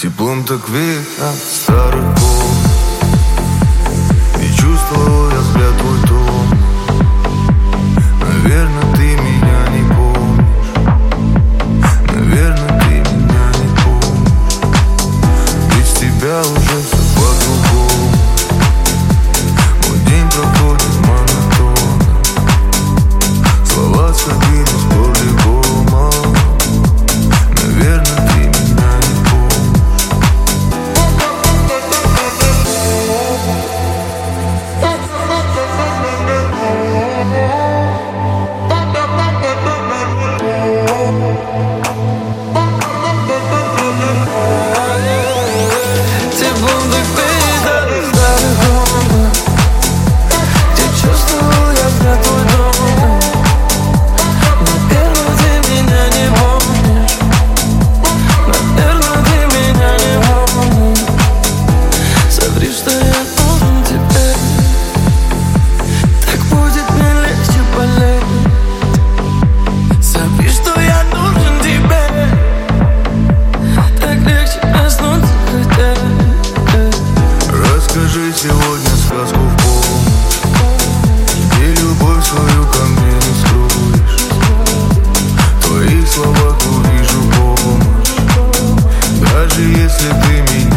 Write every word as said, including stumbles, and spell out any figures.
Теплом так веет от старых волн. И чувствовал я взгляд твой тон. Наверное, ты меня не помнишь. Наверное, ты меня не помнишь. Без тебя уже все по-другому. Мой день проходит монотонно. Слова сходились по-любому. Наверное, ты меня не помнишь. Теплом так веет от старых волн. Где чувствовал я взгляд твой дом. Наверное, ты меня не помнишь. Наверное, ты меня не помнишь. Соври, что я нужен тебе. Так будет мне легче болеть. Соври, что я нужен тебе. Так легче проснуться хотеть. Расскажи сегодня сказку в полночь, где любовь свою ко мне не скроешь. В твоих словах увижу помощь, даже если ты меня